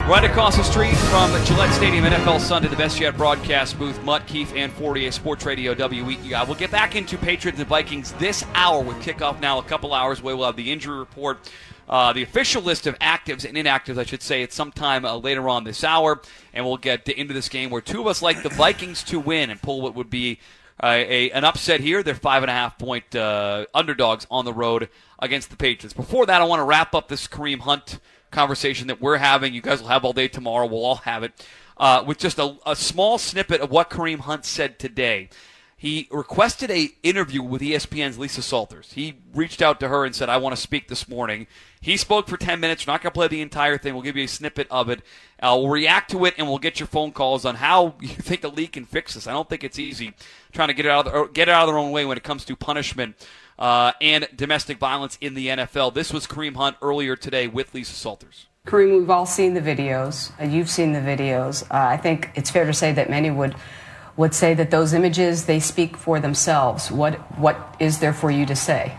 Right across the street from Gillette Stadium, NFL Sunday, the Best Yet broadcast booth, Mutt, Keefe, and Fortier, Sports Radio WEEI. We'll get back into Patriots and Vikings this hour with kickoff now a couple hours away. We'll have the injury report, the official list of actives and inactives, I should say, at sometime later on this hour, and we'll get into this game where two of us like the Vikings to win and pull what would be an upset here. They're 5.5-point underdogs on the road against the Patriots. Before that, I want to wrap up this Kareem Hunt conversation that we're having. You guys will have all day tomorrow. We'll all have it. With just a small snippet of what Kareem Hunt said today. He requested an interview with ESPN's Lisa Salters. He reached out to her and said, I want to speak this morning. He spoke for 10 minutes. We're not going to play the entire thing. We'll give you a snippet of it. We'll react to it, and we'll get your phone calls on how you think the league can fix this. I don't think it's easy trying to get it out of their own way when it comes to punishment and domestic violence in the NFL. This was Kareem Hunt earlier today with Lisa Salters. Kareem, we've all seen the videos. You've seen the videos. I think it's fair to say that many would say that those images, they speak for themselves. What is there for you to say?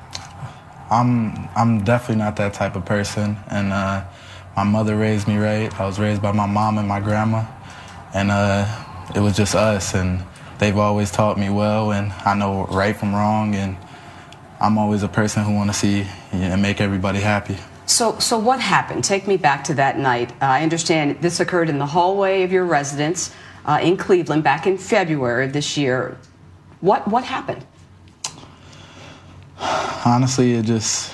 I'm definitely not that type of person, and my mother raised me right. I was raised by my mom and my grandma, and it was just us, and they've always taught me well, and I know right from wrong, and I'm always a person who want to see and make everybody happy. So what happened? Take me back to that night. I understand this occurred in the hallway of your residence in Cleveland back in February of this year. What happened? Honestly, it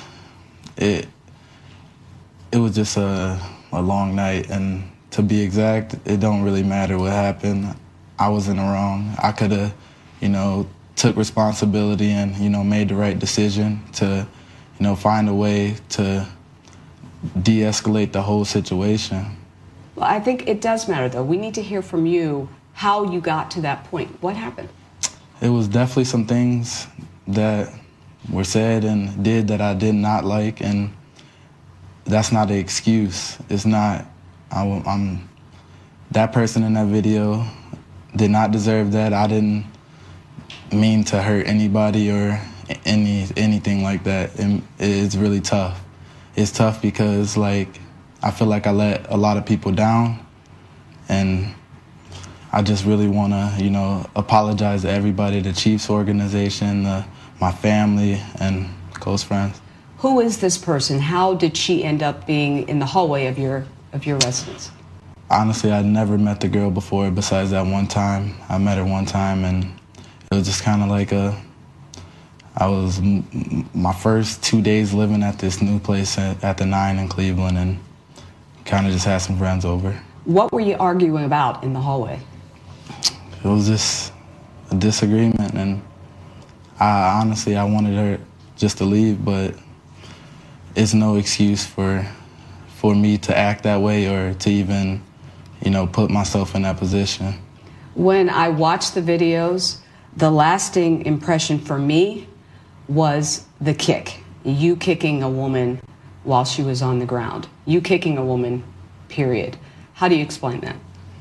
was just a long night, and to be exact, it don't really matter what happened. I was in the wrong. I could have, took responsibility and, made the right decision to, find a way to de-escalate the whole situation. Well, I think it does matter, though. We need to hear from you how you got to that point. What happened? It was definitely some things that were said and did that I did not like, and that's not an excuse. It's not. I'm that person in that video did not deserve that. I didn't mean to hurt anybody or anything like that. And it's really tough. It's tough because, I feel like I let a lot of people down, and I just really want to, apologize to everybody, the Chiefs organization, my family, and close friends. Who is this person? How did she end up being in the hallway of your residence? Honestly, I'd never met the girl before besides that one time. I met her one time, and it was just kind of like I was my first 2 days living at this new place at the 9 in Cleveland, and kind of just had some friends over. What were you arguing about in the hallway? It was just a disagreement, and I wanted her just to leave, but it's no excuse for me to act that way or to even, put myself in that position. When I watched the videos, the lasting impression for me was the kick. You kicking a woman while she was on the ground. You kicking a woman, period. How do you explain that?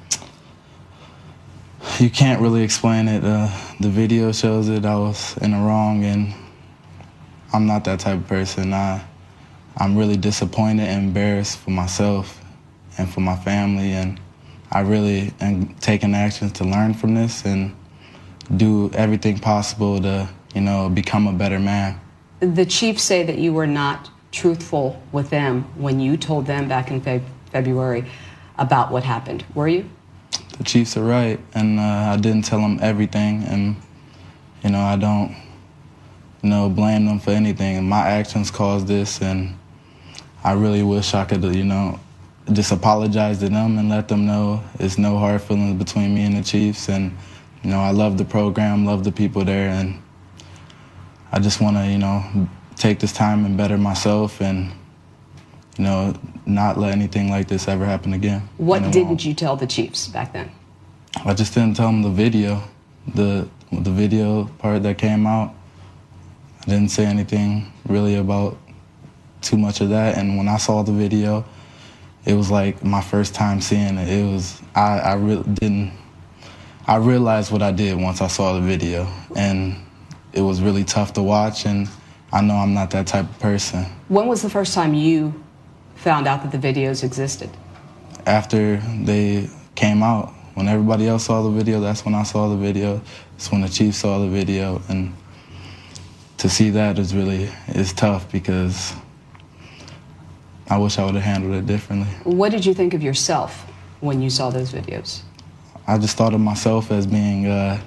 You can't really explain it. The video shows it. I was in the wrong, and I'm not that type of person. I'm really disappointed and embarrassed for myself and for my family, and I really am taking actions to learn from this and do everything possible to, become a better man. The Chiefs say that you were not truthful with them when you told them back in February about what happened. Were you? The Chiefs are right, and I didn't tell them everything, and, I don't, blame them for anything. And my actions caused this, and I really wish I could, just apologize to them and let them know there's no hard feelings between me and the Chiefs. And, I love the program, love the people there, and I just want to, take this time and better myself and, not let anything like this ever happen again. What didn't you tell the Chiefs back then? I just didn't tell them the video, the video part that came out. I didn't say anything really about too much of that, and when I saw the video, it was like my first time seeing it. It was, I realized what I did once I saw the video, and it was really tough to watch, and I know I'm not that type of person. When was the first time you found out that the videos existed? after they came out. When everybody else saw the video, that's when I saw the video. That's when the Chiefs saw the video. And to see that is tough because I wish I would have handled it differently. What did you think of yourself when you saw those videos? I just thought of myself as being,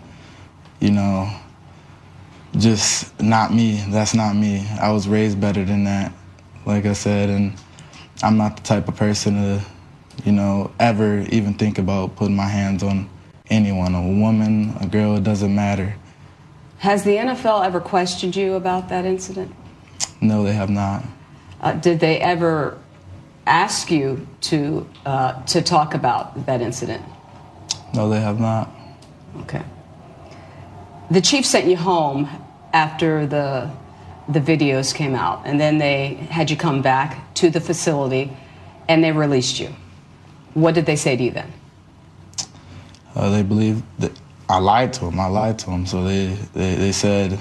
just not me. That's not me. I was raised better than that, like I said, and I'm not the type of person to, ever even think about putting my hands on anyone, a woman, a girl, it doesn't matter. Has the NFL ever questioned you about that incident? No, they have not. Did they ever ask you to talk about that incident? No, they have not. Okay. The Chiefs sent you home after the videos came out, and then they had you come back to the facility, and they released you. What did they say to you then? They believe that I lied to them. So they said,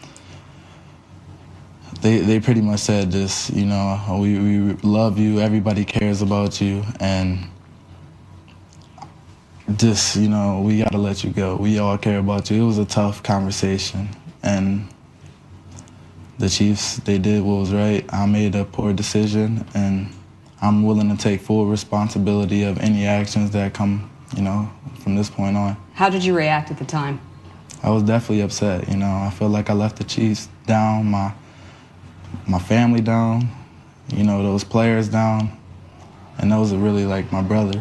they pretty much said just, we love you, everybody cares about you, and just, we got to let you go. We all care about you. It was a tough conversation, and the Chiefs, they did what was right. I made a poor decision, and I'm willing to take full responsibility of any actions that come, from this point on. How did you react at the time? I was definitely upset. I feel like I left the Chiefs down, my family down, those players down, and those are really like my brothers.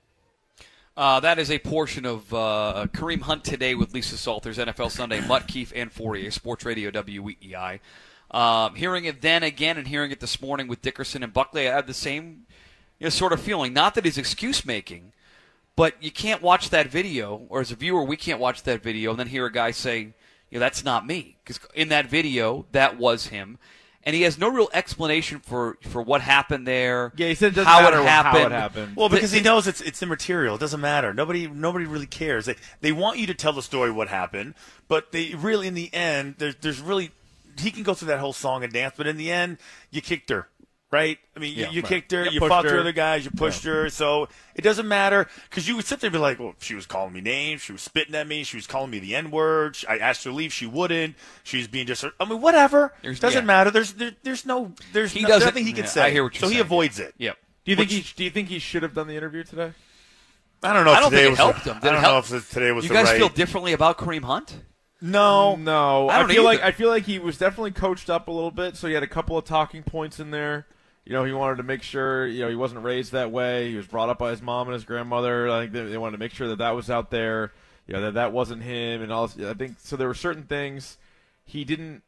That is a portion of Kareem Hunt Today with Lisa Salters, NFL Sunday, Mutt, Keefe, and Fourier, Sports Radio WEEI. Hearing it then again and hearing it this morning with Dickerson and Buckley, I had the same sort of feeling. Not that he's excuse-making, but you can't watch that video, or as a viewer, we can't watch that video and then hear a guy say, that's not me. Because in that video, that was him. And he has no real explanation for what happened there. Yeah, he said it doesn't matter how it happened. Well, because he knows it's immaterial. It doesn't matter. Nobody really cares. They want you to tell the story what happened, but they really, in the end, there's really, he can go through that whole song and dance, but in the end, you kicked her. Right? I mean, you kicked her, you fought through other guys, you pushed her, so it doesn't matter. Because you would sit there and be like, well, she was calling me names, she was spitting at me, she was calling me the N-word, I asked her to leave, she wouldn't, she was being just, whatever. Doesn't matter. There's nothing he can say. I hear what you're saying. So he avoids it. Yep. Do you think he should have done the interview today? I don't know. I don't think it helped him. I don't know if today was you the guys right. feel differently about Kareem Hunt? No. I feel like he was definitely coached up a little bit, so he had a couple of talking points in there. He wanted to make sure, he wasn't raised that way. He was brought up by his mom and his grandmother. I think they wanted to make sure that was out there, that wasn't him and all. I think so. There were certain things he didn't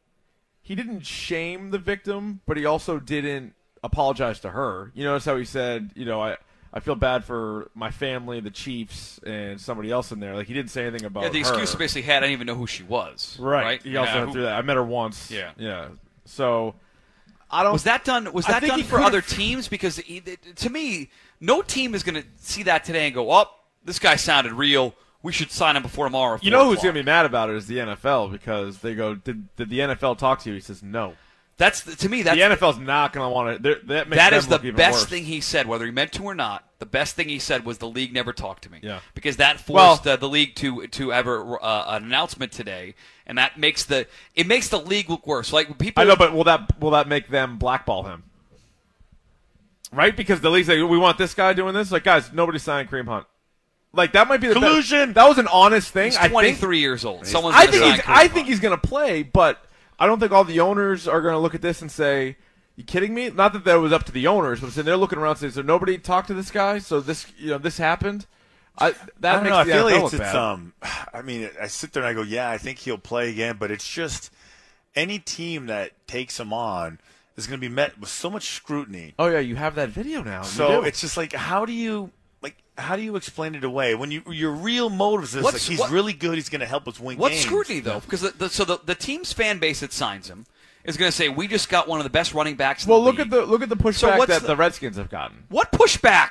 shame the victim, but he also didn't apologize to her. That's how he said, I feel bad for my family, the Chiefs, and somebody else in there. Like, he didn't say anything about her. Yeah, the excuse he basically had, I didn't even know who she was. Right. He also went through that. I met her once. Yeah. Yeah. So was that done for other teams? Because to me, no team is going to see that today and go, "Oh, this guy sounded real. We should sign him before tomorrow." Who's going to be mad about it is the NFL, because they go, "Did the NFL talk to you?" He says, "No." The NFL's not going to want to. That is the best thing he said, whether he meant to or not. The best thing he said was the league never talked to me. Yeah. Because that forced the league to ever an announcement today, and that makes the league look worse. Like people. I know, but will that make them blackball him? Right? Because the league say, we want this guy doing this. Like, guys, nobody signed Kareem Hunt. Like, that might be the collusion. That was an honest thing. He's 23 years old. I think he's going to play, but I don't think all the owners are going to look at this and say, "You kidding me?" Not that was up to the owners, but they're looking around and saying, "So nobody talked to this guy? So this happened." I feel like it's I mean, I sit there and I go, "Yeah, I think he'll play again," but it's just any team that takes him on is going to be met with so much scrutiny. Oh yeah, you have that video now. So it's just like, how do you explain it away when your real motives is he's really good, he's going to help us win games? What's scrutiny though? Because the team's fan base that signs him is going to say, we just got one of the best running backs in the league. Look at the pushback that the Redskins have gotten. What pushback?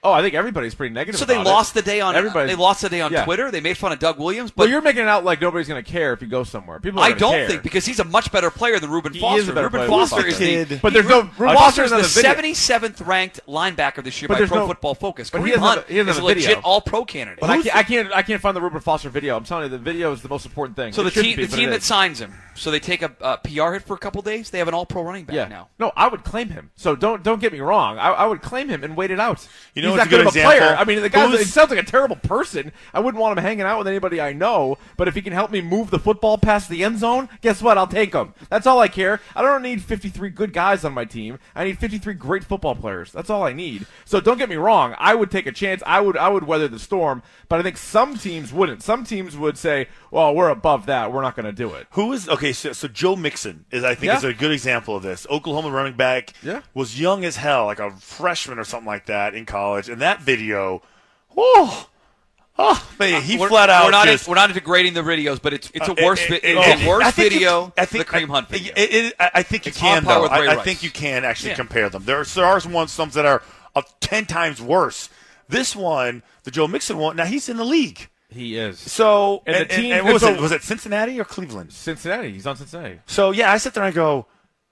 Oh, I think everybody's pretty negative. So they about lost it. the day on. They lost the day on Yeah. Twitter. They made fun of Doug Williams. But Well, you're making it out like nobody's going to care if you go somewhere. People are I gonna don't care. think, because he's a much better player than Reuben He Foster. is a better Reuben player than Foster is Foster. the. But there's no Reuben Foster is Foster's the on the video. 77th ranked linebacker this year But by there's Pro no- Football Focus. but he Kareem doesn't have Hunt he doesn't is have a a video. legit All-Pro candidate. But I can't find the Reuben Foster video. I'm telling you, the video is the most important thing. So It the shouldn't team, be, the but team it that is. signs him, so they take a PR hit for a couple days. They have an All-Pro running back now. No, I would claim him. So don't get me wrong. I would claim him and wait it out. You know He's what's not a good good of a example? player. I mean, the guy Who's- it sounds like a terrible person. I wouldn't want him hanging out with anybody I know. But if he can help me move the football past the end zone, guess what? I'll take him. That's all I care. I don't need 53 good guys on my team. I need 53 great football players. That's all I need. So don't get me wrong. I would take a chance. I would weather the storm. But I think some teams wouldn't. Some teams would say, "Well, we're above that. We're not going to do it." Who is okay? So Joe Mixon is, I think, Yeah. is a good example of this. Oklahoma running back, Yeah. was young as hell, like a freshman or something like that in college. And that video, oh man, he flat out. We're not degrading the videos, but it's a worse I think video. I think the Kareem Hunt video. I think you It's on can par though. with Ray I Rice. think you can actually Yeah. compare them. There are some that are 10 times worse. This one, the Joe Mixon one. Now he's in the league. He is. So And the team- and what was so- it? Was it Cincinnati or Cleveland? Cincinnati. He's on Cincinnati. So yeah, I sit there and I go,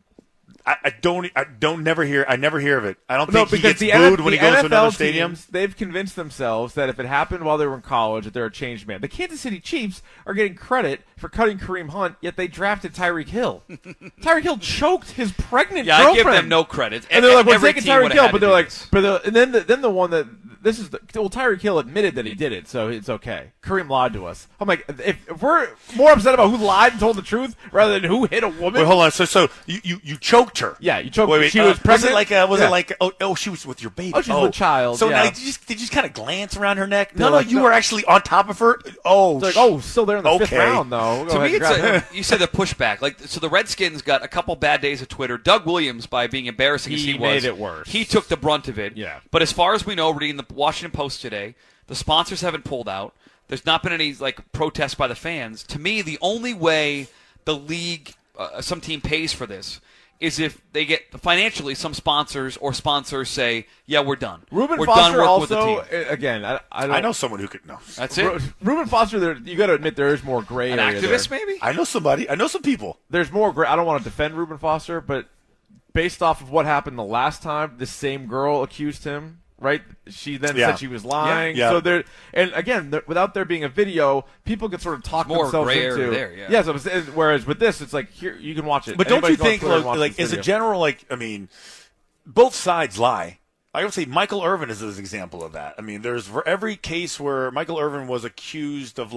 I never hear of it. I don't think he gets booed when he goes to another stadium. Teams, they've convinced themselves that if it happened while they were in college, that they're a changed man. The Kansas City Chiefs are getting credit for cutting Kareem Hunt, yet they drafted Tyreek Hill. Tyreek Hill choked his pregnant Yeah, girlfriend. I give them no credit. And they're like, we're Every taking team Tyreek would've Hill, had but to they're do like, this. and then the one that this is Tyreek Hill admitted that he did it, so it's okay. Kareem lied to us. I'm like, if we're more upset about who lied and told the truth rather than who hit a woman. Wait, hold on. So you choked her. Yeah, you choked. Wait, she was pregnant. Was Yeah. it like oh she was with your baby? Oh, she was with child, So yeah. now did you just kind of glance around her neck? They're No, like, you no. were actually on top of her. Oh, It's like, still there in the fifth okay. round, though. We'll go To ahead me, and grab him. you said the pushback. So the Redskins got a couple bad days of Twitter. Doug Williams, by being embarrassing as he was, made it worse. He took the brunt of it. Yeah. But as far as we know, reading the Washington Post today, the sponsors haven't pulled out. There's not been any protests by the fans. To me, the only way the league, some team pays for this, is if they get financially. Some sponsors say, "Yeah, we're done. Reuben we're Foster done working with the also, team." again, I don't. I know someone who could know. That's it. Reuben Foster, you got to admit there is more gray An area activist, there. maybe. I know somebody. I know some people. There's more gray. I don't want to defend Reuben Foster, but based off of what happened the last time, the same girl accused him. Right? She then Yeah. said she was lying. Yeah. So there, and again, without there being a video, people could sort of talk More themselves gray into. area there, yeah. So whereas with this, it's like here you can watch it. But don't Anybody you can go on think, Twitter and watch like this as a video. general, I mean, both sides lie. I would say Michael Irvin is an example of that. I mean, there's for every case where Michael Irvin was accused of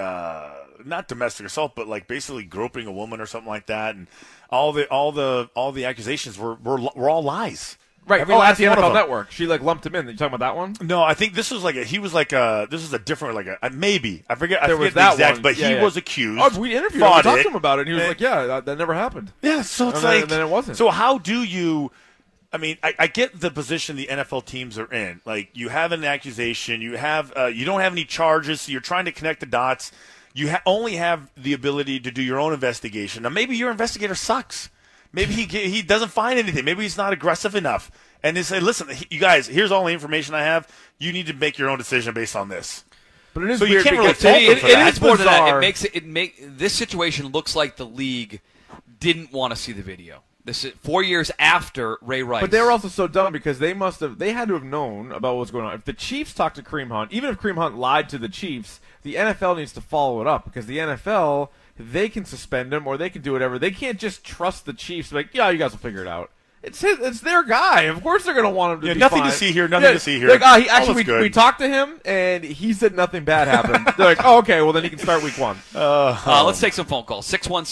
not domestic assault, but basically groping a woman or something like that, and all the accusations were all lies. Right. Every At last the one of NFL them. Network, she lumped him in. You talking about that one? No, I think this was this is a different maybe I forget There the was that exact, one. but Yeah, he yeah. was accused. Oh, we interviewed him. We fought talked it, to him about it, and he was and- like, "Yeah, that never happened." Yeah, so it's And then it wasn't. So how do you? I mean, I get the position the NFL teams are in. Like, you have an accusation, you don't have any charges, so you're trying to connect the dots. You only have the ability to do your own investigation. Now, maybe your investigator sucks. Maybe he doesn't find anything. Maybe he's not aggressive enough. And they say, listen, you guys, here's all the information I have. You need to make your own decision based on this. But it is So you weird can't really because fault them for that. It's more than that. bizarre. This situation looks like the league didn't want to see the video. This is 4 years after Ray Rice. But they were also so dumb because they had to have known about what was going on. If the Chiefs talked to Kareem Hunt, even if Kareem Hunt lied to the Chiefs, the NFL needs to follow it up because the NFL, they can suspend him or they can do whatever. They can't just trust the Chiefs. Like, yeah, you guys will figure it out. It's their guy. Of course they're going to want him to be nothing fine. to see here, nothing to see here. Like, All actually, is good. we talked to him, and he said nothing bad happened. They're like, oh, okay, well, then he can start week one. Let's take some phone calls.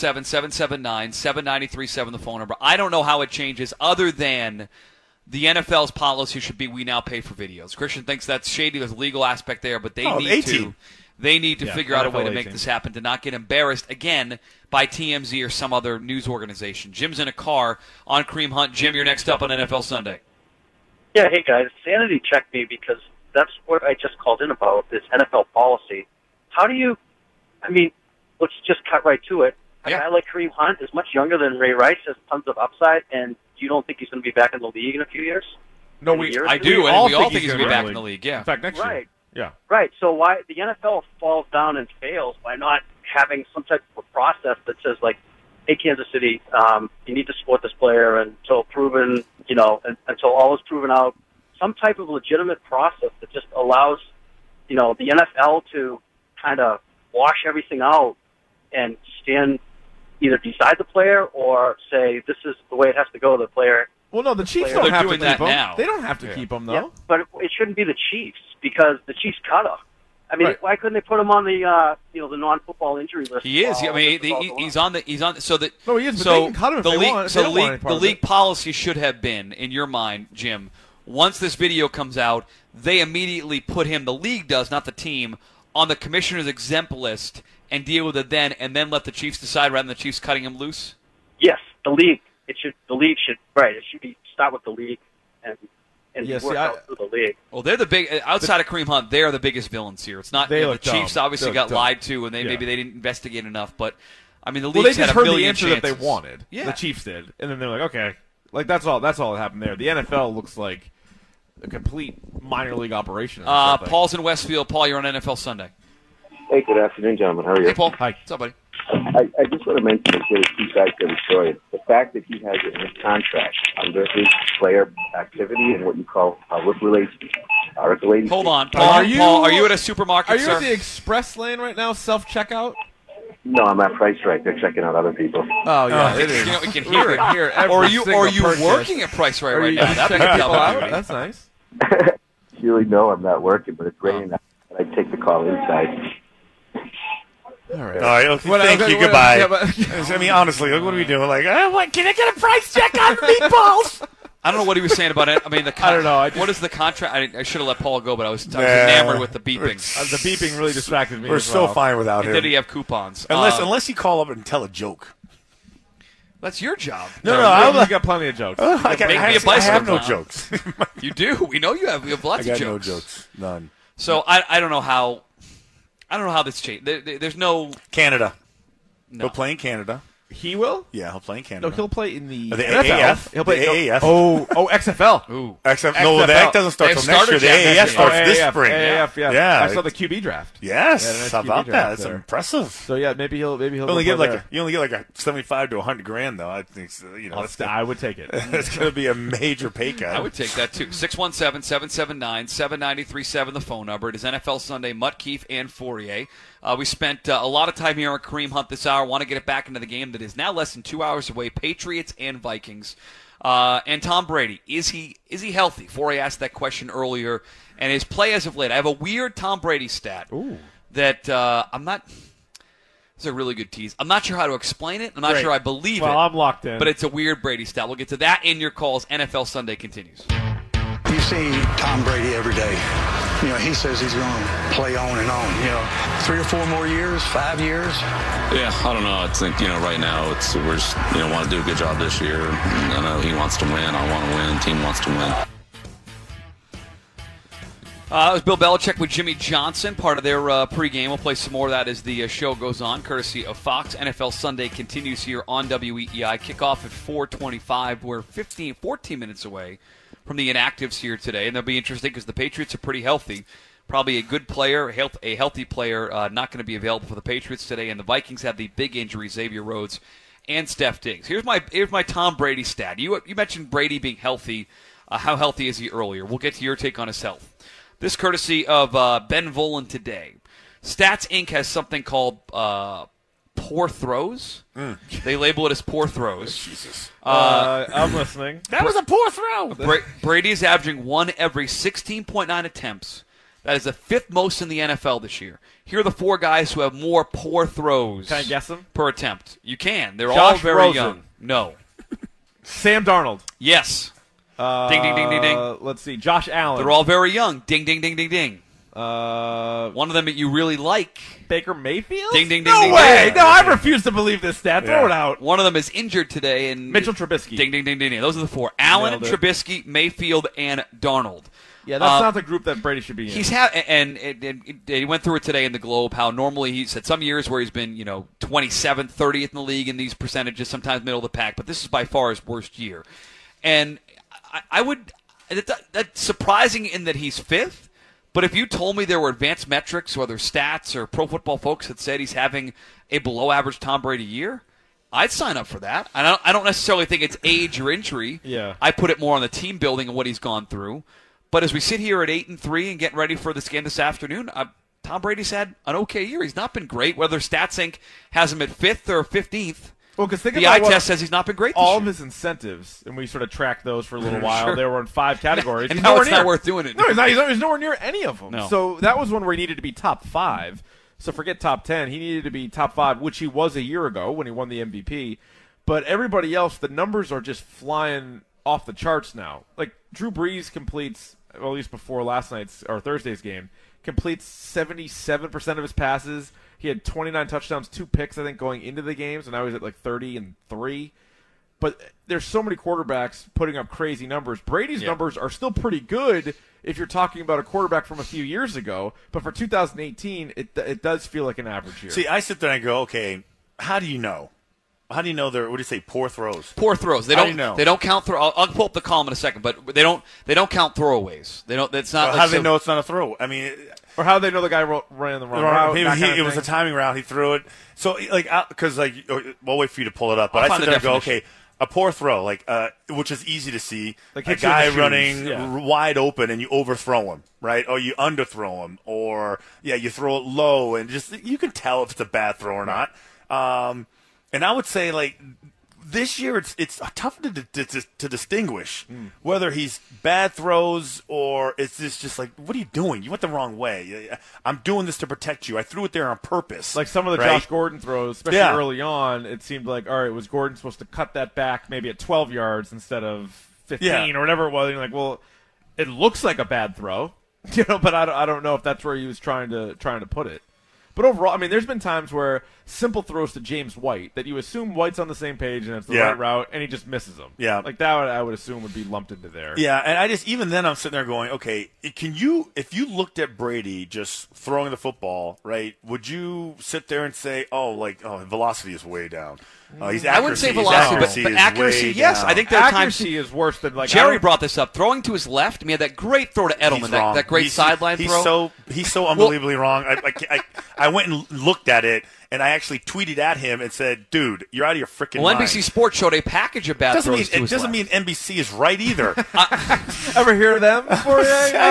617-779-7937, the phone number. I don't know how it changes other than the NFL's policy should be we now pay for videos. Christian thinks that's shady. There's a legal aspect there, but they need to figure out a way to make this happen, to not get embarrassed again by TMZ or some other news organization. Jim's in a car on Kareem Hunt. Jim, you're next up on NFL Sunday. Yeah, hey guys, sanity check me because that's what I just called in about, this NFL policy. How do you, let's just cut right to it. A guy like Kareem Hunt is much younger than Ray Rice, has tons of upside, and you don't think he's going to be back in the league in a few years? No, in a year or I two? do, and all we all think think he's he's going to be gonna back be in the league. Yeah. In fact, next year. Right. Yeah. Right. So why the NFL falls down and fails by not having some type of a process that says, like, hey, Kansas City, you need to support this player until proven, until all is proven out. Some type of legitimate process that just allows, the NFL to kind of wash everything out and stand either beside the player or say this is the way it has to go. The player. Well, no, the Chiefs They're don't have to doing keep that him. now. They don't have to Yeah. keep him, though. Yeah, but it shouldn't be the Chiefs because the Chiefs cut him. I mean, Right. why couldn't they put him on the the non-football injury list? He is. while I mean, this is all he's on the. So that. No, he is, but so they can cut him if the they league. want. So They don't want any the part of league it. policy should have been, in your mind, Jim. Once this video comes out, they immediately put him. The league does, not the team, on the commissioner's exempt list and deal with it then, and then let the Chiefs decide rather than the Chiefs cutting him loose. Yes, the league. The league should It should be start with the league and Yeah, work out through the league. Well, they're the big outside of Kareem Hunt. They are the biggest villains here. It's not They the look Chiefs. dumb. Obviously, They got look dumb. lied to, and Yeah. maybe they didn't investigate enough. But I mean, the Well, they league's had just a heard the million answer chances. that they wanted. Yeah. The Chiefs did, and then they're like, okay, like that's all that happened there. The NFL looks like a complete minor league operation. or something. Paul's in Westfield. Paul, you're on NFL Sunday. Hey, good afternoon, gentlemen. How are you? Hey, Paul. Hi. What's up, buddy? I just want to mention that there's two sides to the story. The fact that he has it in his contract under his player activity and what you call work-related. Hold on, Are Paul. you- Paul, are you at a supermarket, Are you sir? at the express lane right now? Self-checkout? No, I'm at Price Right. They're checking out other people. Oh yeah, Oh, it is. you know, we can hear it. Hear every Or are you single purchase. working at Price Are right you now? That'd be checking a people double out? duty. That's nice. Really, no, I'm not working, but it's raining. I take the call inside. All right. All right, okay, What- thank okay, you. what- Goodbye. yeah, but- I mean, honestly, what are we doing? Like, what? Can I get a price check on meatballs? I don't know what he was saying about it. I mean, I don't know. what is the contract? I should have let Paul go, but I was enamored with the beeping. The beeping really distracted me. We're as so well. fine without him. Did he have coupons? Unless you call up and tell a joke. That's your job. No, You got plenty of jokes. I Make me a I bicycle have no clown. jokes. You do. We know you have. We have I lots got of no jokes. jokes. None. So I don't know how. I don't know how this changed. There's no. Canada. No. He'll play in Canada. He will? Yeah, he'll play in Canada. No, he'll play in the, The NFL. AAF. He'll play The AAF. XFL. Ooh. No, that doesn't start They've till next year. started The Jack AAF next starts year. this AAF, spring. AAF, yeah. Yeah. I saw the QB draft. Yes. Yeah, the nice How QB about draft that? That's there. impressive. So yeah, maybe he'll You go only get there. like a 75 to 100 grand though. I think I would take it. it's going to be a major pay cut. I would take that too. 617-779-7937, the phone number. It is NFL Sunday. Mutt, Keefe, and Fourier. We spent a lot of time here on Kareem Hunt this hour. Want to get it back into the game that is now less than 2 hours away. Patriots and Vikings. And Tom Brady, is he healthy? Fourier asked that question earlier. And his play as of late. I have a weird Tom Brady stat that I'm not. It's a really good tease. I'm not sure how to explain it. I'm not Great. sure I believe Well, it. I'm locked in. But it's a weird Brady stat. We'll get to that in your calls. NFL Sunday continues. You see Tom Brady every day. He says he's going to play on and on. 3 or 4 more years, 5 years. Yeah, I don't know. I think, right now we're just, want to do a good job this year. I know he wants to win. I want to win. Team wants to win. That was Bill Belichick with Jimmy Johnson, part of their pregame. We'll play some more of that as the show goes on, courtesy of Fox. NFL Sunday continues here on WEEI. Kickoff at 4:25. We're 14 minutes away from the inactives here today, and they'll be interesting because the Patriots are pretty healthy. Probably a good player, a healthy player, not going to be available for the Patriots today, and the Vikings have the big injuries, Xavier Rhodes and Steph Diggs. Here's my Tom Brady stat. You mentioned Brady being healthy. How healthy is he earlier? We'll get to your take on his health. This courtesy of Ben Volen today. Stats Inc. has something called poor throws. They label it as poor throws. Jesus. I'm listening. That was a poor throw. Brady is averaging 1 every 16.9 attempts. That is the 5th most in the NFL this year. Here are the 4 guys who have more poor throws. Can I guess them? Per attempt. You can. They're Josh all very Rosen. young. No. Sam Darnold. Yes. Ding, ding, ding, ding, ding. Let's see. Josh Allen. They're all very young. Ding, ding, ding, ding, ding. One of them that you really like. Baker Mayfield? Ding, ding, ding, no ding, way. ding. No, I refuse to believe this stat. Throw it out. One of them is injured today. And Mitchell Trubisky. Ding, ding, ding, ding, ding. Those are the 4. Allen, Nailed it. Trubisky, Mayfield, and Darnold. Yeah, that's not the group that Brady should be in. He's and he went through it today in the Globe, how normally he's had some years where he's been, 27th, 30th in the league in these percentages, sometimes middle of the pack, but this is by far his worst year. And That's surprising in that he's fifth. But if you told me there were advanced metrics, whether stats or Pro Football Focus that said he's having a below-average Tom Brady year, I'd sign up for that. I don't necessarily think it's age or injury. Yeah. I put it more on the team building and what he's gone through. But as we sit here at 8-3 and getting ready for this game this afternoon, Tom Brady's had an okay year. He's not been great. Whether StatsInc has him at 5th or 15th, well, because the eye test says he's not been great this all year. of his incentives, and we sort of tracked those for a little while. They were in 5 categories. And now it's not worth doing it. No, he's nowhere near any of them. No. So that was one where he needed to be top 5. So forget top 10. He needed to be top 5, which he was a year ago when he won the MVP. But everybody else, the numbers are just flying off the charts now. Like Drew Brees completes, well, at least before last night's or Thursday's game, completes 77% of his passes. He had 29 touchdowns, 2 picks, I think, going into the game, so now he's at like 30-3. But there's so many quarterbacks putting up crazy numbers. Brady's numbers are still pretty good if you're talking about a quarterback from a few years ago. But for 2018, it does feel like an average year. See, I sit there and go, okay, how do you know? How do you know they're, what do you say, poor throws? Poor throws. They don't count throw. I'll pull up the column in a second, but they don't count throwaways. They don't. That's not. Well, like how do they know it's not a throw? I mean, or how do they know the guy ran the wrong route? It was a timing route. He threw it. So, because we'll wait for you to pull it up. But I sit there and go, okay, a poor throw, which is easy to see, like a guy running wide open and you overthrow him, right? Or you underthrow him, or you throw it low, and just you can tell if it's a bad throw or not. And I would say, this year it's tough to distinguish whether he's bad throws or it's just like, what are you doing? You went the wrong way. I'm doing this to protect you. I threw it there on purpose. Like some of the Josh Gordon throws, especially early on, it seemed like, all right, was Gordon supposed to cut that back maybe at 12 yards instead of 15 or whatever it was? And you're like, well, it looks like a bad throw, but I don't know if that's where he was trying to put it. But overall, I mean, there's been times where simple throws to James White that you assume White's on the same page and it's the right route, and he just misses them. Yeah. Like that I would assume would be lumped into there. Yeah, and even then I'm sitting there going, okay, if you looked at Brady just throwing the football, right, would you sit there and say, velocity is way down? I wouldn't say velocity, but accuracy, yes. I think accuracy is worse than Jerry brought this up. Throwing to his left, he had that great throw to Edelman, that great sideline throw. He's so unbelievably wrong. I went and looked at it, and I actually tweeted at him and said, "Dude, you're out of your freaking mind." NBC Sports showed a package of bad throws to his left. It doesn't mean NBC is right either. Ever hear of them before?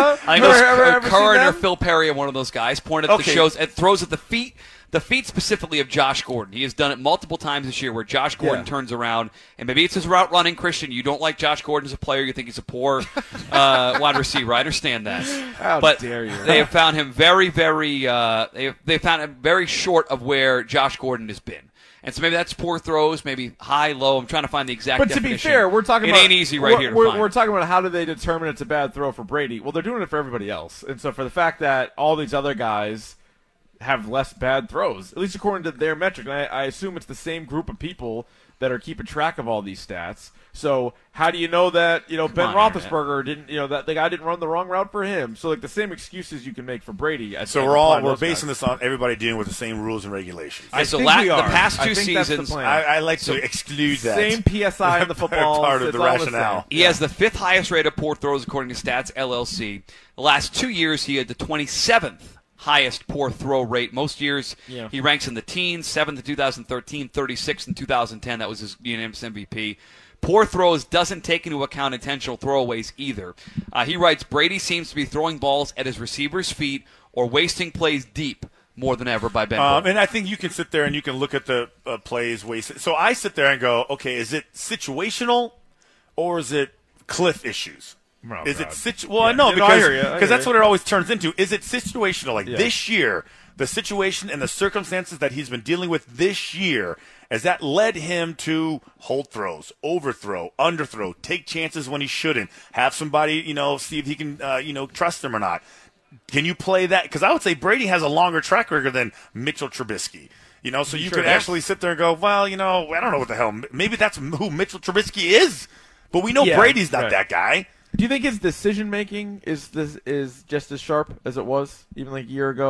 I know Curran or Phil Perry, one of those guys, pointed at the shows and throws at the feet. The feet specifically of Josh Gordon. He has done it multiple times this year where Josh Gordon turns around, and maybe it's his route running. Christian, you don't like Josh Gordon as a player. You think he's a poor wide receiver. I understand that. How dare you. They have found him very, very they found him very short of where Josh Gordon has been. And so maybe that's poor throws, maybe high, low. I'm trying to find the exact definition. But to be fair, we're talking about... It ain't easy right here to find. We're talking about how do they determine it's a bad throw for Brady. Well, they're doing it for everybody else. And so for the fact that all these other guys have less bad throws, at least according to their metric. And I assume it's the same group of people that are keeping track of all these stats. So how do you know that Ben Roethlisberger didn't, that the guy didn't run the wrong route for him? So the same excuses you can make for Brady. So we're basing this on everybody dealing with the same rules and regulations. I think we are. The past 2 seasons, I like to exclude that. Same PSI in the football. Part of the rationale. He has the 5th highest rate of poor throws according to Stats LLC. The last 2 years, he had the 27th highest poor throw rate. Most years he ranks in the teens, 7th in 2013, 36th in 2010. That was his unanimous MVP. Poor throws doesn't take into account intentional throwaways either. He writes, Brady seems to be throwing balls at his receiver's feet or wasting plays deep more than ever by Ben. And I think you can sit there and you can look at the plays wasted. So I sit there and go, okay, is it situational or is it cliff issues? Oh, is God. it Well, no, because that's what it always turns into. Is it situational? Like this year, the situation and the circumstances that he's been dealing with this year, has that led him to hold throws, overthrow, underthrow, take chances when he shouldn't, have somebody, see if he can, trust them or not. Can you play that? Because I would say Brady has a longer track record than Mitchell Trubisky. So you could actually sit there and go, well, I don't know what the hell. Maybe that's who Mitchell Trubisky is, but we know Brady's not that guy. Do you think his decision making is just as sharp as it was even like a year ago?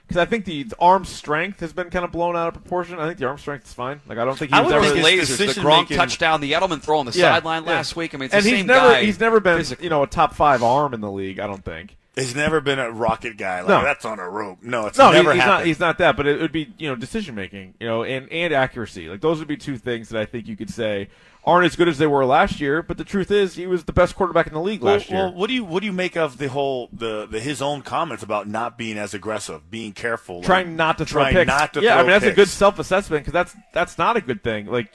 because I think the arm strength has been kind of blown out of proportion. I think the arm strength is fine. Like I don't think I he's would ever think lasers, the Gronk touchdown, the Edelman throw on the sideline last week. I mean, it's and the he's same never guy. he's never been physically. a top 5 arm in the league. I don't think. He's never been a rocket guy. Like, No. that's on a rope. No, it's No, never he's happened. not. He's not that. But it would be decision making, and accuracy. Like those would be two things that I think you could say aren't as good as they were last year. But the truth is, he was the best quarterback in the league last year. Well, what do you make of the whole his own comments about not being as aggressive, being careful, Trying not to throw trying picks. not to yeah, throw I mean that's a picks. good self-assessment because that's not a good thing. Like,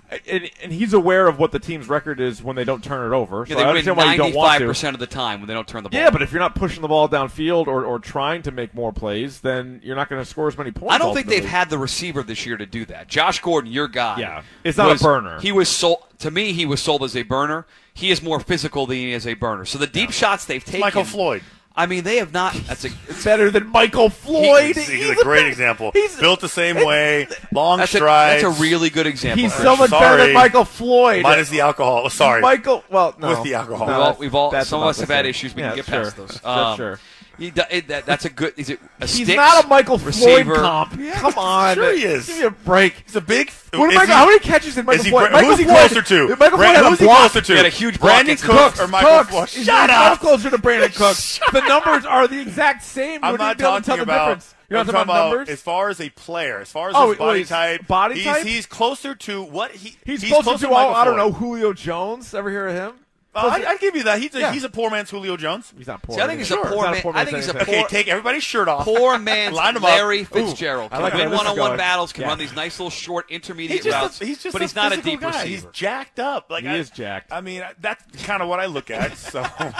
and he's aware of what the team's record is when they don't turn it over. So Yeah, I they understand win why you don't want to. 95% of the time when they don't turn the ball. Yeah, but if you're not pushing the ball downfield or trying to make more plays, then you're not going to score as many points. I don't think they've ultimately. had the receiver this year to do that. Josh Gordon, your guy. Yeah, it's not a burner. He was sold to me. He was sold as a burner. He is more physical than he is a burner. So the deep shots they've taken. Michael Floyd. I mean, they have not. It's better than Michael Floyd. He's a great example. He's built the same way, long That's strides. a really good example. He's so much better than Michael Floyd. Minus the alcohol. Sorry, Michael. Well, no, with the alcohol. No, we've all. that's Some of about us have the had same. issues. We Yeah, can get sure. past those. That's sure. That's a good. Is it a He's sticks, not a Michael receiver? Floyd comp. Yeah, Come on, sure he is. Give me a break. He's a big. How many catches did Michael is he, Floyd? Who's he Floyd- closer to? Michael Floyd had Who's a he block. closer to? He had a huge block Brandon against Cooks Cooks. or Michael Floyd? He's Shut much up. closer to Brandon Cooks. The numbers are the exact same. You I'm wouldn't not be able to talking tell the about. difference. You're I'm not talking talking about about numbers. as far as a player, as far as Oh, his body he's type. body type? He's closer to what he. He's closer to Michael I don't know, Floyd. Julio Jones. Ever hear of him? I'd give you that. He's a poor man's Julio Jones. He's not poor. See, I think he's a Sure. poor He's not man. I think he's a anything. poor. Okay, take everybody's shirt off. Poor man's Line 'em up. Larry Fitzgerald. I Can like win where this is one-on-one going. battles. Can Yeah. run these nice little short intermediate He's routes. just but a he's not a physical deep guy. receiver. He's jacked up. Like He is jacked. I mean, that's kind of what I look at. So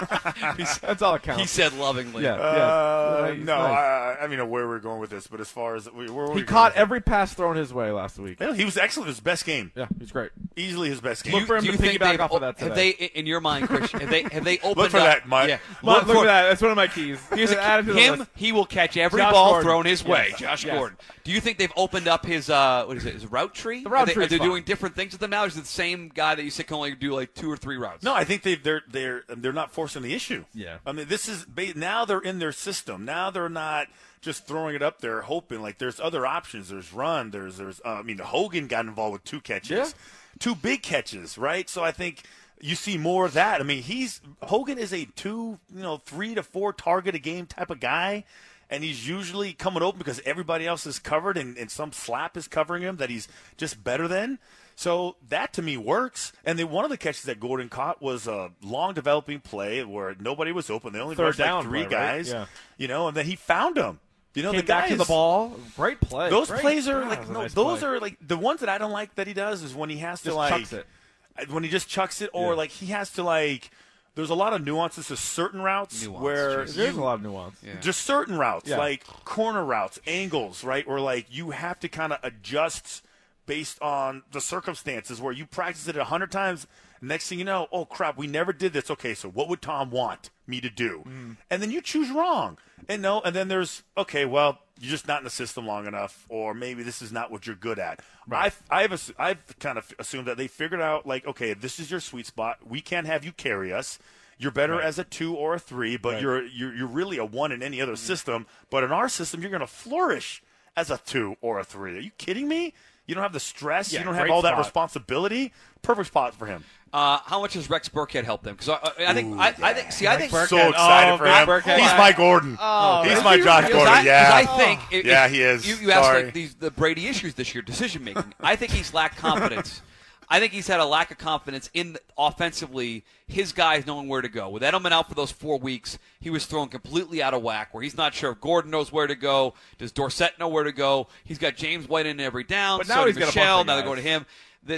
That's all that counts. He said lovingly. Yeah. He's no, nice. I mean where we're going with this, but as far as where He caught every pass thrown his way last week. Yeah, he was excellent. His best game. Yeah, he's great. Easily his best game. Look for him Do to you think piggyback they've- off of that have today. they, in your mind, Christian, have they opened Look for up? that, Mike. Yeah. Look for at that. That's one of my keys. Here's Add it to the him. list. He will catch every Josh ball Gordon. thrown his way. Yes. Josh Yes. Gordon. Do you think they've opened up his his route tree? The route Are tree's they fine. doing different things with them now? Or is it the same guy that you said can only do like 2 or 3 routes? No, I think they're not forcing the issue. Yeah. I mean, this is now they're in their system. Now they're not just throwing it up there hoping. Like there's other options. There's run. There's Hogan got involved with 2 catches, Yeah. 2 big catches, right? So I think you see more of that. I mean, Hogan is a 3 to 4 target a game type of guy. And he's usually coming open because everybody else is covered and some slap is covering him that he's just better than. So that to me works. And then one of the catches that Gordon caught was a long developing play where nobody was open. They only Third rushed like down 3 play, right? guys, Yeah. and then he found them. Came the guy back to the ball. Great play. Those Great. plays are Yeah, like that was a no, nice those play. are like the ones that I don't like that he does is when he has to Just like chucks it. when he just chucks it or Yeah. like he has to like. There's a lot of nuances to certain routes where There's a lot of nuance. Yeah. just certain routes, Yeah. like corner routes, angles, right? Or like you have to kind of adjust based on the circumstances where you practice it 100 times. Next thing you know, oh crap, we never did this. Okay, so what would Tom want me to do? And then you choose wrong. And then there's, okay, well, you're just not in the system long enough, or maybe this is not what you're good at. Right. I've kind of assumed that they figured out, like, okay, this is your sweet spot. We can't have you carry us. You're better as a 2 or a 3, but Right. you're really a 1 in any other system. But in our system, you're going to flourish as a 2 or a 3. Are you kidding me? You don't have the stress. Yeah, you don't have great all that spot. responsibility. Perfect spot for him. How much has Rex Burkhead helped them? Because I think So excited for him. Burkhead. He's my Gordon. He's my Josh Gordon. I think Yeah, he is. You asked Sorry. like the Brady issues this year, decision making. I think he's lacked confidence. I think he's had a lack of confidence in offensively. His guys knowing where to go. With Edelman out for those 4 weeks, he was thrown completely out of whack. Where he's not sure if Gordon knows where to go. Does Dorsett know where to go? He's got James White in every down. But now so he's did got a Michelle. bunch of Now they're guys. going to him.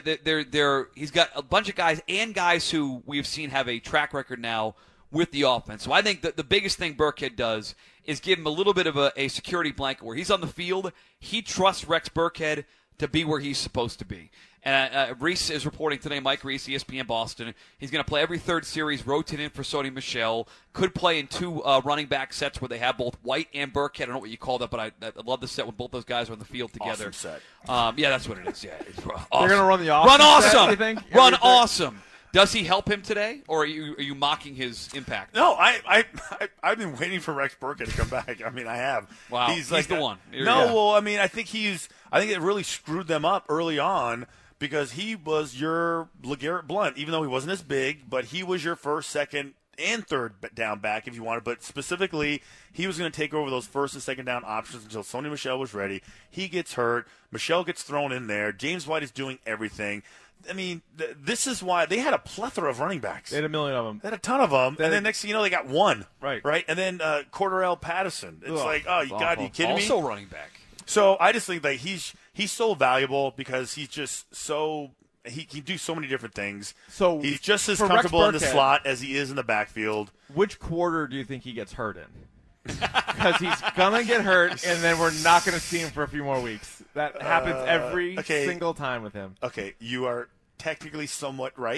He's got a bunch of guys and guys who we've seen have a track record now with the offense. So I think that the biggest thing Burkhead does is give him a little bit of a security blanket where he's on the field. He trusts Rex Burkhead to be where he's supposed to be. And Reese is reporting today, Mike Reese, ESPN Boston. He's going to play every third series, rotate in for Sony Michel. Could play in 2 running back sets where they have both White and Burkhead. I don't know what you call that, but I love the set when both those guys are on the field together. Awesome set. Yeah, that's what it is. Yeah, it's awesome. They're going to run the Run awesome. awesome. You think? Run Everything? awesome. Does he help him today, or are you mocking his impact? No, I've been waiting for Rex Burkhead to come back. I mean, I have. Wow, he's like the one. Well, I mean, I think it really screwed them up early on because he was your LeGarrette Blount, even though he wasn't as big, but he was your first, second, and third down back if you wanted. But specifically, he was going to take over those first and second down options until Sony Michel was ready. He gets hurt. Michel gets thrown in there. James White is doing everything. I mean, this is why they had a plethora of running backs. They had a million of them. They had a ton of them. And then next thing you know, they got one. Right. And then Cordarrelle Patterson. It's like, oh, God, are you kidding me? Also running back. So I just think that he's so valuable because he's just so he can do so many different things. So he's just as comfortable in the slot as he is in the backfield. Which quarter do you think he gets hurt in? Because he's gonna get hurt, and then we're not gonna see him for a few more weeks. That happens every single time with him. Okay, you are technically somewhat right.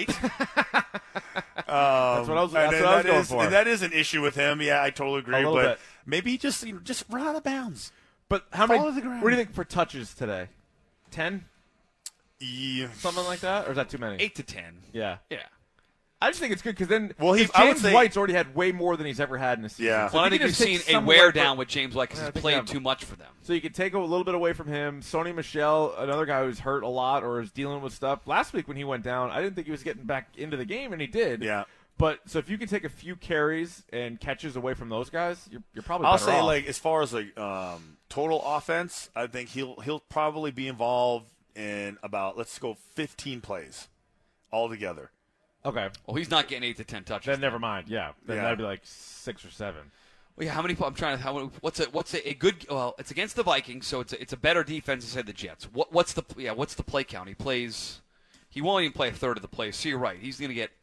That's what I was going for. And that is an issue with him. Yeah, I totally agree. But bit. maybe just run out of bounds. But how many? Fall to the ground. What do you think for touches today? 10? Yeah. Something like that, or is that too many? 8 to 10. Yeah. Yeah. I just think it's good because then if James White's already had way more than he's ever had in a season. Yeah. So well, I think you've seen a wear down with James White because he's played too much for them. So you can take a little bit away from him. Sony Michel, another guy who's hurt a lot or is dealing with stuff. Last week when he went down, I didn't think he was getting back into the game, and he did. Yeah. But so if you can take a few carries and catches away from those guys, you're probably I'll better say off. like as far as like total offense, I think he'll probably be involved in about 15 plays altogether. Okay. Well, he's not getting 8 to 10 touches. Then never mind. Yeah. Then that'd be like 6 or 7. Well, yeah. How many? I'm trying to. What's a good? Well, it's against the Vikings, so it's a better defense than the Jets. What's the play count? He won't even play a third of the plays. So you're right. He's going to get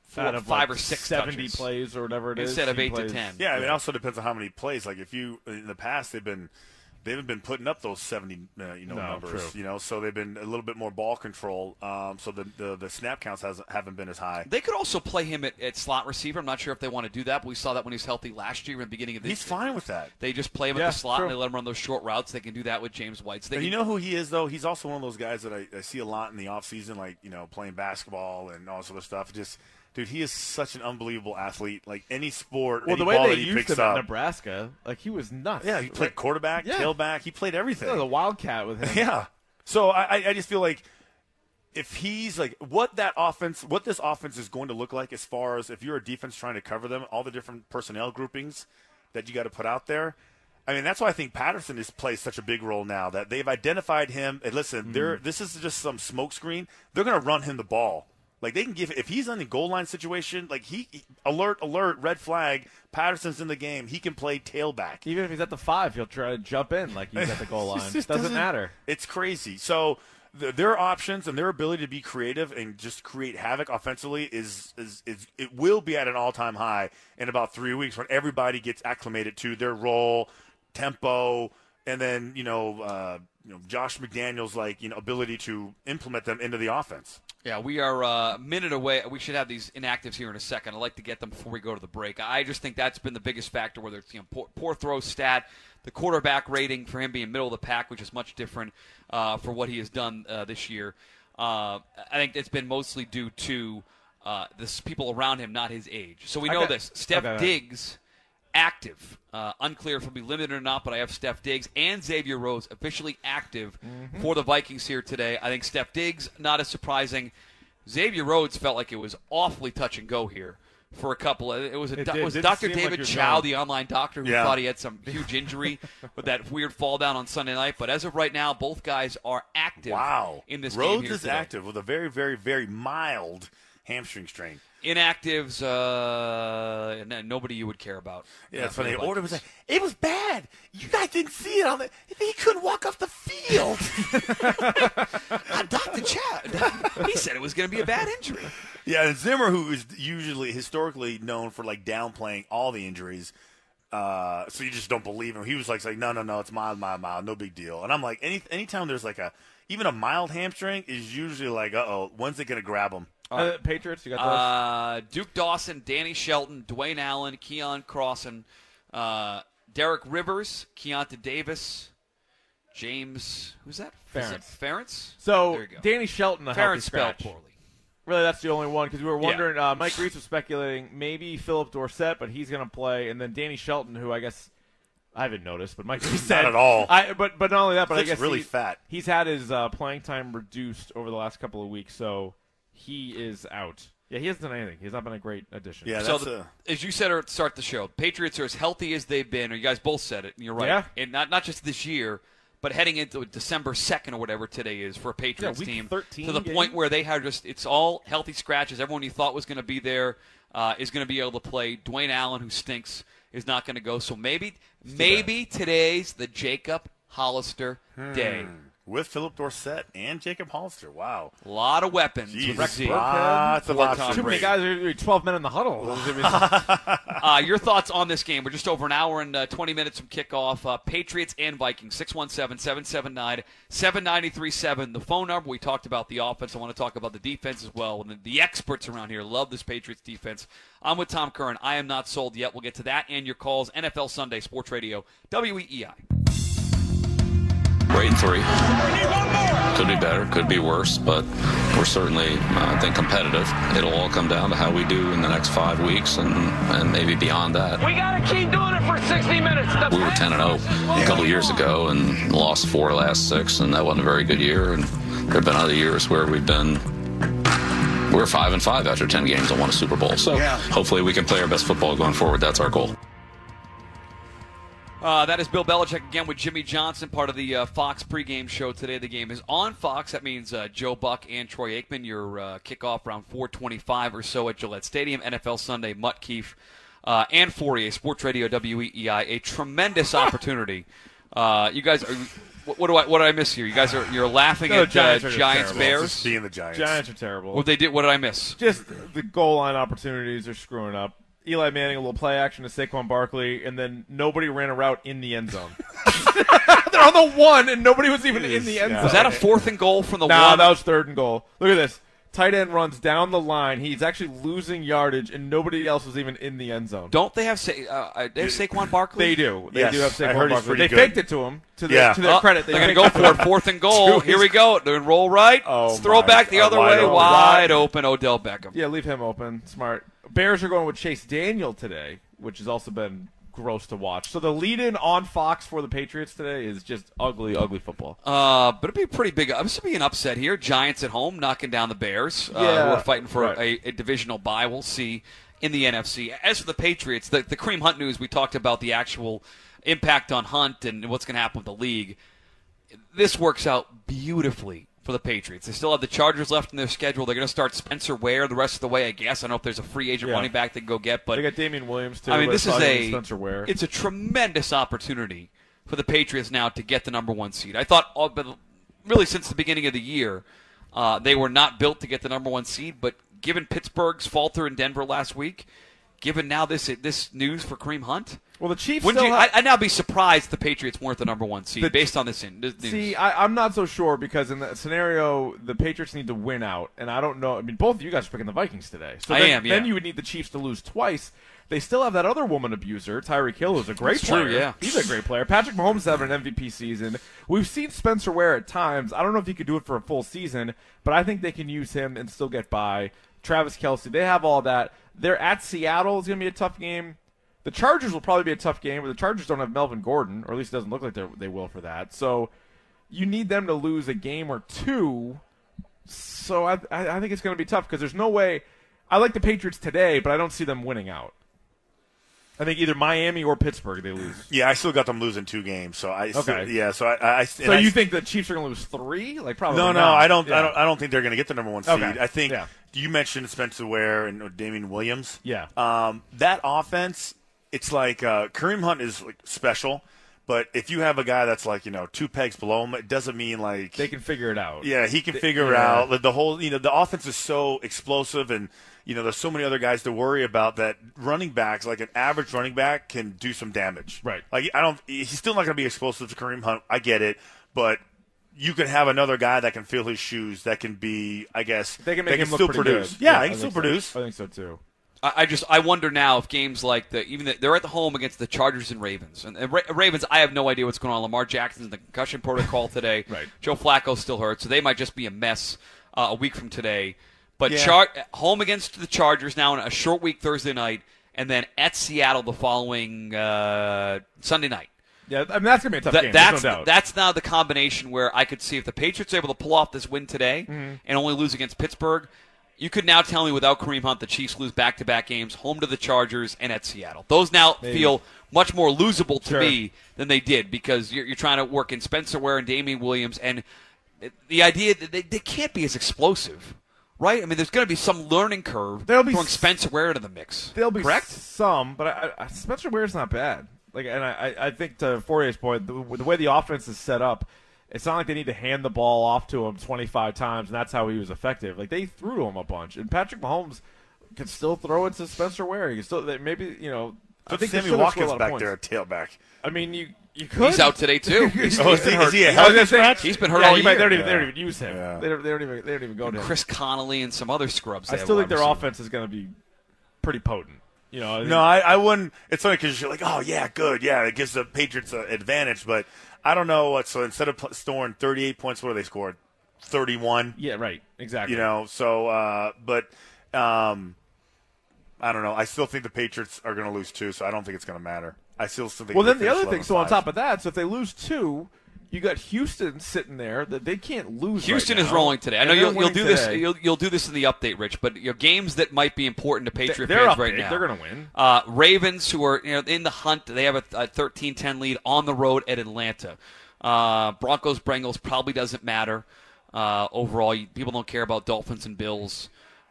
5 or 6 70 touches plays or whatever it is instead of 8 to 10. Yeah, I mean, it also depends on how many plays. Like if you in the past they haven't been putting up those 70 numbers. True. So they've been a little bit more ball control. So the snap counts haven't been as high. They could also play him at slot receiver. I'm not sure if they want to do that, but we saw that when he was healthy last year in the beginning of this. He's fine with that. They just play him at the slot and they let him run those short routes. They can do that with James White. So you know who he is, though? He's also one of those guys that I see a lot in the offseason, like, playing basketball and all this other stuff. Dude, he is such an unbelievable athlete. Like any sport, well, any the way ball they that he used picks him up. at Nebraska, like he was nuts. Yeah, he played quarterback, tailback. He played everything. Yeah, the Wildcat with him. Yeah. So I just feel like if he's like what this offense is going to look like as far as if you're a defense trying to cover them, all the different personnel groupings that you got to put out there. I mean, that's why I think Patterson plays such a big role now that they've identified him. And listen, this is just some smokescreen. They're going to run him the ball. Like they can if he's on the goal line situation, like he alert, red flag. Patterson's in the game. He can play tailback. Even if he's at the 5, he'll try to jump in like he's at the goal line. Doesn't matter. It's crazy. So their options and their ability to be creative and just create havoc offensively is it will be at an all-time high in about 3 weeks when everybody gets acclimated to their role, tempo, and then Josh McDaniels ability to implement them into the offense. Yeah, we are a minute away. We should have these inactives here in a second. I'd like to get them before we go to the break. I just think that's been the biggest factor, whether it's poor throw stat, the quarterback rating for him being middle of the pack, which is much different for what he has done this year. I think it's been mostly due to the people around him, not his age. So we know this. Steph Diggs, active. Unclear if he'll be limited or not, but I have Steph Diggs and Xavier Rhodes officially active for the Vikings here today. I think Steph Diggs, not as surprising. Xavier Rhodes felt like it was awfully touch and go here for a couple. It was Dr. David Chow, the online doctor, who thought he had some huge injury with that weird fall down on Sunday night. But as of right now, both guys are active in this game here Rhodes is today. active with a very, very, very mild hamstring strain. Inactives, nobody you would care about. Yeah, it's funny. The order was like, it was bad. You guys didn't see it. He couldn't walk off the field. Dr. Chad, he said it was going to be a bad injury. Yeah, and Zimmer, who is usually historically known for downplaying all the injuries, so you just don't believe him. He was like, no, it's mild, no big deal. And I'm like, anytime there's even a mild hamstring is usually when's it going to grab him? Patriots, you got those? Duke Dawson, Danny Shelton, Dwayne Allen, Keon Crossan, Derek Rivers, Keontae Davis, James, who's that? Ferentz. Ferentz? So there you go. Danny Shelton, a healthy Ferentz spelled scratch. poorly. Really, that's the only one because we were wondering. Mike Reese was speculating maybe Philip Dorsett, but he's going to play, and then Danny Shelton, who I guess I haven't noticed, but Mike Reese said not at all. But not only that, but I guess really fat. He's had his playing time reduced over the last couple of weeks, so he is out. Yeah, he hasn't done anything. He's not been a great addition. Yeah, so as you said at the start of the show, Patriots are as healthy as they've been, or you guys both said it, and you're right. Yeah. And not just this year, but heading into December 2nd or whatever today is for a Patriots week team. 13 to the game? point where they have it's all healthy scratches. Everyone you thought was going to be there is going to be able to play. Dwayne Allen, who stinks, is not going to go. So maybe today's the Jacob Hollister day. With Philip Dorsett and Jacob Hollister. Wow. A lot of weapons. Lots of Tom options. Too many guys are 12 men in the huddle. Your thoughts on this game? We're just over an hour and 20 minutes from kickoff. Patriots and Vikings, 617-779-7937. The phone number. We talked about the offense. I want to talk about the defense as well. And the experts around here love this Patriots defense. I'm with Tom Curran. I am not sold yet. We'll get to that and your calls. NFL Sunday, Sports Radio, WEEI. We're 8-3. Could be better, could be worse, but we're certainly, I think, competitive. It'll all come down to how we do in the next 5 weeks and maybe beyond that. We got to keep doing it for 60 minutes. We were 10-0 a couple years ago and lost 4 of the last 6, and that wasn't a very good year. And there have been other years where we're 5-5 after 10 games and won a Super Bowl. So hopefully we can play our best football going forward. That's our goal. That is Bill Belichick again with Jimmy Johnson, part of the Fox pregame show today. The game is on Fox. That means Joe Buck and Troy Aikman. Your kickoff around 4:25 or so at Gillette Stadium. NFL Sunday, Mutt Keefe and Fourier, Sports Radio WEEI. A tremendous opportunity. You guys are. What did I miss here? You guys you're laughing at Giants Bears. Being the Giants. Giants are terrible. What did I miss? Just the goal line opportunities are screwing up. Eli Manning, a little play action to Saquon Barkley, and then nobody ran a route in the end zone. They're on the 1, and nobody was even in the end zone. Was that a 4th and goal from the 1? No, that was 3rd and goal. Look at this. Tight end runs down the line. He's actually losing yardage, and nobody else was even in the end zone. Don't they have Saquon Barkley? They do. They do have Saquon Barkley. They good. faked it to him. To their credit. They're going to go for it. 4th and goal. Here we go. They're going to roll right. Let's throw back the other way. Wide open Odell Beckham. Yeah, leave him open. Smart. Bears are going with Chase Daniel today, which has also been gross to watch. So the lead-in on Fox for the Patriots today is just ugly, ugly football. But it'd be a pretty big. This would be an upset here. Giants at home knocking down the Bears. Who are fighting for a divisional bye. We'll see in the NFC. As for the Patriots, the Kareem Hunt news, we talked about the actual impact on Hunt and what's going to happen with the league. This works out beautifully for the Patriots. They still have the Chargers left in their schedule. They're going to start Spencer Ware the rest of the way, I guess. I don't know if there's a free agent running back they can go get. But they got Damian Williams, too. I mean, this is Spencer Ware. It's a tremendous opportunity for the Patriots now to get the number 1 seed. I thought, really since the beginning of the year, they were not built to get the number 1 seed. But given Pittsburgh's falter in Denver last week, given now this news for Kareem Hunt, well, the Chiefs. I'd now be surprised the Patriots weren't the number 1 seed based on this news. See, I'm not so sure because in that scenario, the Patriots need to win out, and I don't know. I mean, both of you guys are picking the Vikings today. So then you would need the Chiefs to lose twice. They still have that other woman abuser, Tyreek Hill, who's a great player. True, yeah. He's a great player. Patrick Mahomes is having an MVP season. We've seen Spencer Ware at times. I don't know if he could do it for a full season, but I think they can use him and still get by. Travis Kelce, they have all that. They're at Seattle. It's going to be a tough game. The Chargers will probably be a tough game, but the Chargers don't have Melvin Gordon, or at least it doesn't look like they will for that. So you need them to lose a game or two. So I think it's going to be tough because there's no way. I like the Patriots today, but I don't see them winning out. I think either Miami or Pittsburgh they lose. Yeah, I still got them losing 2 games. So I you think the Chiefs are going to lose 3? Like probably no, not. I don't. I don't think they're going to get the number 1 seed. Okay. I think you mentioned Spencer Ware and Damian Williams. Yeah. That offense, it's like Kareem Hunt is like special, but if you have a guy that's like 2 pegs below him, it doesn't mean like they can figure it out. Yeah, he can figure it out. Like, the whole the offense is so explosive and. There's so many other guys to worry about that running backs, like an average running back, can do some damage. Right. Like he's still not going to be explosive to Kareem Hunt. I get it, but you can have another guy that can fill his shoes. That can be, I guess, they can make him still look pretty produce. Good. Yeah, he can still produce. I think so too. I wonder now if games like they're at the home against the Chargers and Ravens. And Ravens, I have no idea what's going on. Lamar Jackson's in the concussion protocol today. Right. Joe Flacco's still hurt, so they might just be a mess a week from today. But home against the Chargers now on a short week Thursday night, and then at Seattle the following Sunday night. Yeah, I mean, that's going to be a tough game. There's no doubt. That's now the combination where I could see if the Patriots are able to pull off this win today and only lose against Pittsburgh, you could now tell me without Kareem Hunt the Chiefs lose back-to-back games, home to the Chargers and at Seattle. Those now feel much more losable to me than they did because you're trying to work in Spencer Ware and Damian Williams, and the idea that they can't be as explosive. Right? I mean, there's going to be some learning curve throwing Spencer Ware into the mix. There'll be correct? Some, but Spencer Ware's not bad. And I think to Fourier's point, the way the offense is set up, it's not like they need to hand the ball off to him 25 times, and that's how he was effective. Like, they threw to him a bunch. And Patrick Mahomes can still throw it to Spencer Ware. He can still, maybe, I think Sammy Watkins back there at tailback. I mean, you could. He's out today, too. Is he a healthy scratch? He's been hurt all year. They don't even use him. Yeah. They don't even go to him. Chris Connolly and some other scrubs. I still think their offense is going to be pretty potent. No, I wouldn't. It's funny because you're like, oh, yeah, good. Yeah, it gives the Patriots an advantage. But I don't know what. So instead of scoring 38 points, what do they score? 31? Yeah, right. Exactly. But I don't know. I still think the Patriots are going to lose 2, so I don't think it's going to matter. I still think. Well, then the other thing, so on top of that, so if they lose 2, you got Houston sitting there that they can't lose. Houston right is now. rolling today. I know you'll do today. this. You'll do this in the update, Rich. But games that might be important to Patriot they're fans up right big. now. They're going to win. Ravens, who are in the hunt, they have a 13-10 lead on the road at Atlanta. Broncos, Bengals probably doesn't matter. Overall, people don't care about Dolphins and Bills.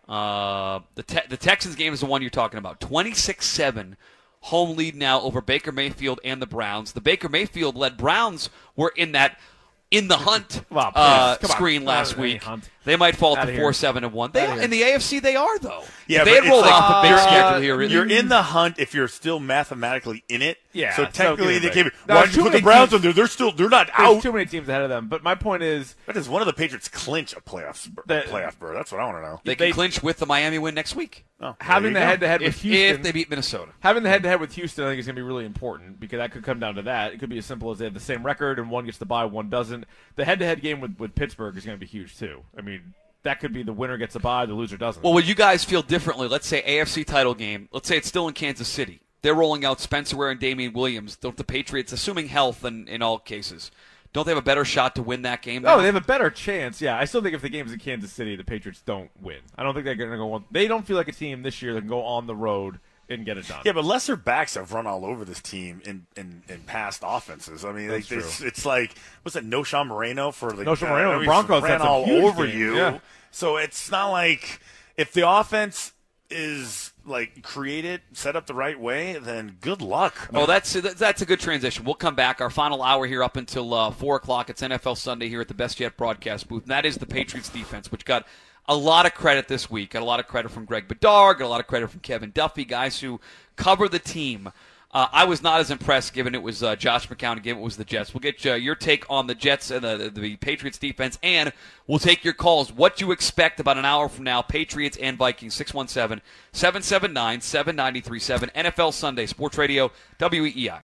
The Texans game is the one you're talking about. 26-7. Home lead now over Baker Mayfield and the Browns. The Baker Mayfield-led Browns were in the hunt screen last week. They might fall to 4-7-1. In the AFC, they are though. Yeah, they had rolled off the big schedule here. You're in the hunt if you're still mathematically in it. Yeah, so technically they came. No, Why did you put the Browns on there? They're not out. There's too many teams ahead of them. But my point is, that is one of the Patriots clinch a playoff berth. That's what I want to know. They can clinch with the Miami win next week. Oh, having the head-to-head with Houston, if they beat Minnesota. Having the head-to-head with Houston, I think is going to be really important because that could come down to that. It could be as simple as they have the same record and one gets the bye, one doesn't. The head-to-head game with Pittsburgh is going to be huge too. I mean, that could be the winner gets a bye, the loser doesn't. Well, would you guys feel differently? Let's say AFC title game. Let's say it's still in Kansas City. They're rolling out Spencer Ware and Damian Williams. Don't the Patriots, assuming health in all cases, don't they have a better shot to win that game? No, they have a better chance. Yeah, I still think if the game's in Kansas City, the Patriots don't win. I don't think they're going to go. They don't feel like a team this year that can go on the road and get it done. Yeah, but lesser backs have run all over this team in past offenses. I mean, it's like what's that? Noshawn Moreno for the the Broncos ran all over game. you. Yeah. So it's not like if the offense is like created, set up the right way, then good luck. Oh, that's a good transition. We'll come back. Our final hour here up until 4 o'clock. It's NFL Sunday here at the Best Yet broadcast booth, and that is the Patriots defense, which got a lot of credit this week. Got a lot of credit from Greg Bedard, got a lot of credit from Kevin Duffy, guys who cover the team. I was not as impressed given it was Josh McCown and given it was the Jets. We'll get your take on the Jets and the Patriots defense, and we'll take your calls. What you expect about an hour from now, Patriots and Vikings, 617-779-7937, NFL Sunday, Sports Radio, WEEI.